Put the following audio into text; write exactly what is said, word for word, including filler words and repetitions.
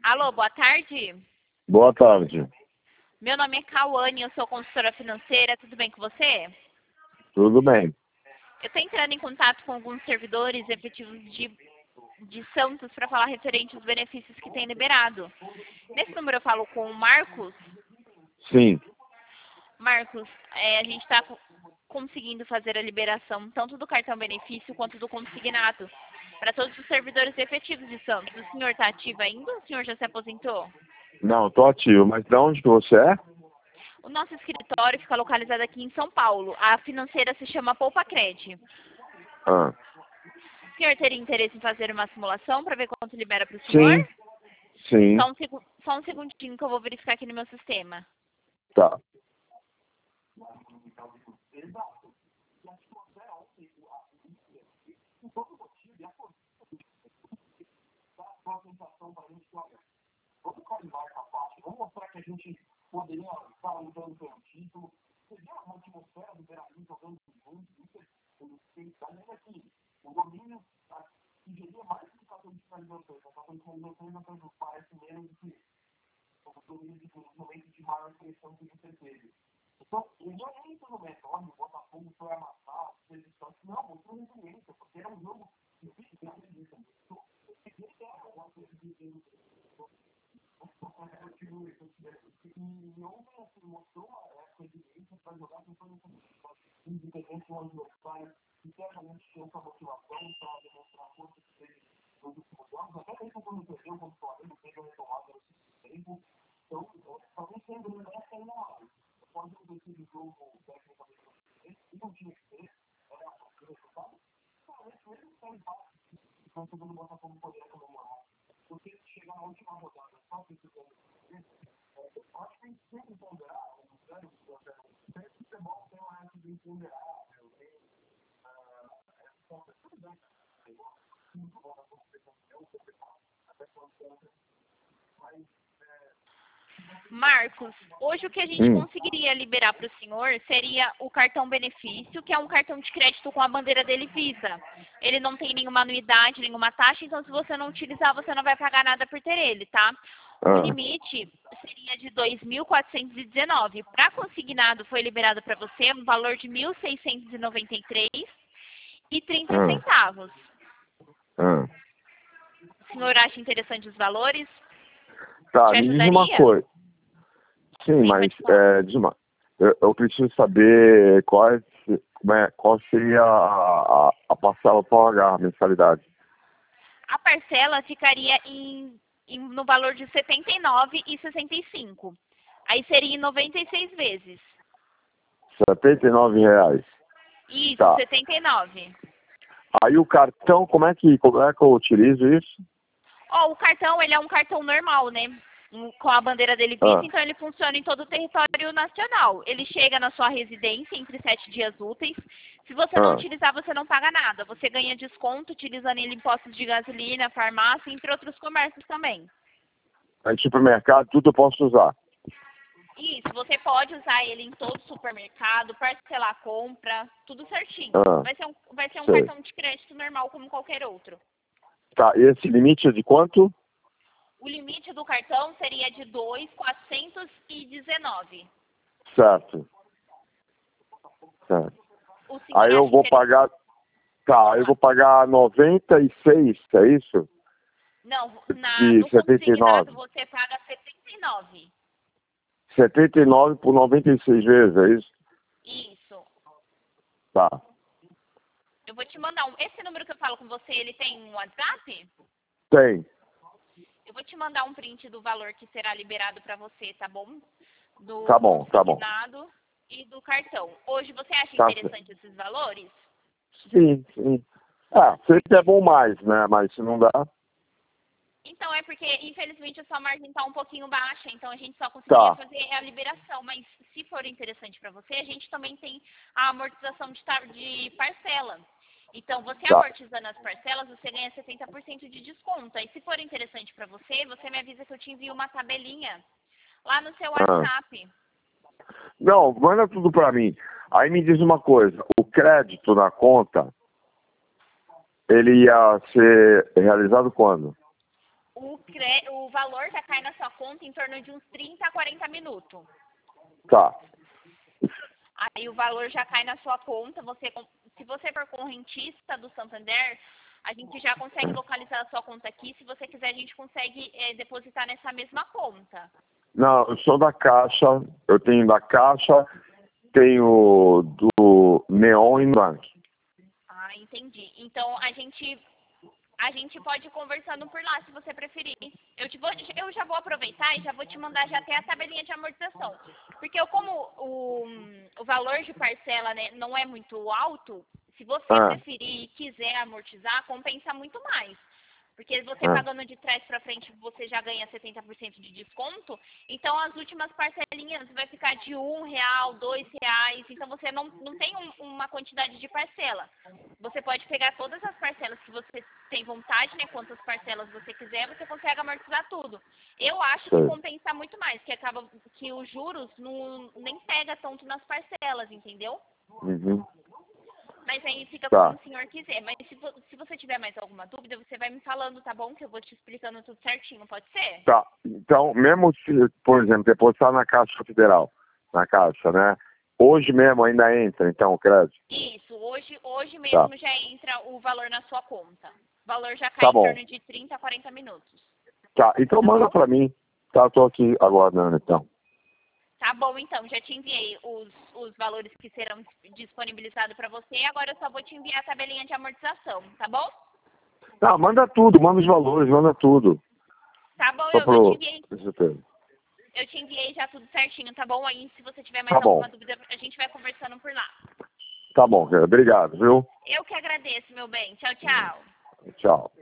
Alô, boa tarde. Boa tarde. Meu nome é Cauane, eu sou consultora financeira, tudo bem com você? Tudo bem. Eu estou entrando em contato com alguns servidores efetivos de, de Santos para falar referente aos benefícios que tem liberado. Nesse número eu falo com o Marcos. Sim. Marcos, é, a gente está conseguindo fazer a liberação tanto do cartão benefício quanto do consignado para todos os servidores efetivos de Santos. O senhor está ativo ainda ou o senhor já se aposentou? Não, tô ativo. Mas de onde que você é? O nosso escritório fica localizado aqui em São Paulo. A financeira se chama Poupa Cred. Ah. O senhor teria interesse em fazer uma simulação para ver quanto libera para o senhor? Sim. Sim. Só um, segu só um segundinho que eu vou verificar aqui no meu sistema. Tá. Vamos mostrar que a gente poderia estar lutando pelo título. Você vê uma atmosfera do Beira-Rio jogando juntos, ainda assim, o domínio sugeria mais que o cartão de finalizações. O cartão de finalizações não parece menos do que o domínio de momentos de maior pressão que você teve. Então, ele não é nem todo momento, olha, o Botafogo foi amassado, fez isso, não, mostrou resiliência, porque era um jogo difícil de acreditar. Então, esse é uma coisa de e ontem assim, mostrou a resiliência para jogar com todo o independente onde os pais internamente tinham essa motivação para demonstrar a força que teve nos últimos jogos, até mesmo quando perdeu contra o Flamengo, teve uma retomada nesse tempo. Então, talvez sendo essa ainda mais. Pode não ter sido jogo tecnicamente e não tinha que ser, era o resultado, talvez mesmo que ele passe, então todo mundo possa poder comemorar. Porque chegar na última rodada, só precisando eu acho que sempre ponderar, o plano do processo, sempre futebol tem uma arte de imponderável, tem essa tudo bem, muito bom na competição, até quando mas Marcos, hoje o que a gente Hum. conseguiria liberar para o senhor seria o cartão benefício, que é um cartão de crédito com a bandeira dele Visa. Ele não tem nenhuma anuidade, nenhuma taxa, então se você não utilizar, você não vai pagar nada por ter ele, tá? O Ah. limite seria de dois mil quatrocentos e dezenove. Para consignado foi liberado para você um valor de mil seiscentos e noventa e três reais e trinta Ah. centavos. Ah. O senhor acha interessante os valores? Tá, Te me diz uma ajudaria? coisa. Sim, Sim, mas pode falar. é, diz uma, eu, eu preciso saber qual, é, como é, qual seria a, a, a parcela para pagar a mensalidade. A parcela ficaria em, em, no valor de setenta e nove reais e sessenta e cinco centavos. Aí seria em noventa e seis vezes. setenta e nove reais. Isso, Tá. setenta e nove. Aí o cartão, como é que, como é que eu utilizo isso? Ó, o cartão, ele é um cartão normal, né? Um- Com a bandeira dele Ah. Visa, então ele funciona em todo o território nacional. Ele chega na sua residência entre sete dias úteis. Se você não Ah. utilizar, você não paga nada. Você ganha desconto utilizando ele em postos de gasolina, farmácia, entre outros comércios também. Aí supermercado, tudo eu posso usar. Isso, você pode usar ele em todo supermercado, parcelar a compra, tudo certinho. Ah. Vai ser um, vai ser um Sei. cartão de crédito normal como qualquer outro. Tá, e esse limite é de quanto? O limite do cartão seria de dois mil quatrocentos e dezenove. Certo. Certo. O senhor Aí eu acha vou inter- pagar. Tá, aí eu vou pagar noventa e seis, é isso? Não, na, De no setenta e nove. consignado você paga setenta e nove. setenta e nove por noventa e seis vezes, é isso? Isso. Tá. Eu vou te mandar um. Esse número que eu falo com você, ele tem um WhatsApp? Tem. Eu vou te mandar um print do valor que será liberado para você, tá bom? Do Tá bom, tá bom. consignado e do cartão. Hoje você acha Tá interessante esses valores? Sim, sim. Ah, sei que é bom mais, né? Mas se não dá. Então é porque, infelizmente, a sua margem está um pouquinho baixa, então a gente só conseguiria Tá. fazer a liberação. Mas se for interessante para você, a gente também tem a amortização de, tar- de parcela. Então, você Tá. amortizando as parcelas, você ganha setenta por cento de desconto. Aí, se for interessante para você, você me avisa que eu te envio uma tabelinha lá no seu Ah. WhatsApp. Não, manda tudo pra mim. Aí me diz uma coisa, o crédito na conta, ele ia ser realizado quando? o, cre... o valor já cai na sua conta em torno de uns trinta a quarenta minutos. Tá. Aí o valor já cai na sua conta. Você, se você for correntista do Santander, a gente já consegue localizar a sua conta aqui. Se você quiser, a gente consegue é, depositar nessa mesma conta. Não, eu sou da Caixa, eu tenho da Caixa, tenho do Neon e Nubank. Ah, entendi. Então a gente a gente pode ir conversando por lá, se você preferir. Eu, te vou, eu já vou aproveitar e já vou te mandar já até a tabelinha de amortização. Porque eu, como o, o valor de parcela, né, não é muito alto, se você Ah. preferir e quiser amortizar, compensa muito mais. Porque você Ah. pagando de trás para frente, você já ganha setenta por cento de desconto. Então, as últimas parcelinhas vai ficar de um real, dois reais. Então, você não, não tem um, uma quantidade de parcela. Você pode pegar todas as parcelas que você tem vontade, né? Quantas parcelas você quiser, você consegue amortizar tudo. Eu acho que Sim. compensa muito mais, que acaba que os juros não, nem pega tanto nas parcelas, entendeu? Uhum. Mas aí fica Tá. como o senhor quiser. Mas se, vo se você tiver mais alguma dúvida, você vai me falando, tá bom? Que eu vou te explicando tudo certinho, pode ser? Tá. Então, mesmo se, por exemplo, depositar na Caixa Federal, na Caixa, né? Hoje mesmo ainda entra, então, o crédito? Isso, hoje, hoje mesmo Tá. já entra o valor na sua conta. O valor já cai Tá em bom. torno de trinta a quarenta minutos. Tá, então Tá manda bom? pra mim. Tá, eu tô aqui aguardando, então. Tá bom, então, já te enviei os, os valores que serão disponibilizados para você. Agora eu só vou te enviar a tabelinha de amortização, tá bom? Tá, manda tudo, manda os valores, manda tudo. Tá bom, Só eu, eu pro... te enviei. certeza. Eu te enviei já tudo certinho, tá bom? Aí, se você tiver mais Tá bom. alguma dúvida, a gente vai conversando por lá. Tá bom, obrigado, viu? Eu que agradeço, meu bem. Tchau, tchau. Tchau.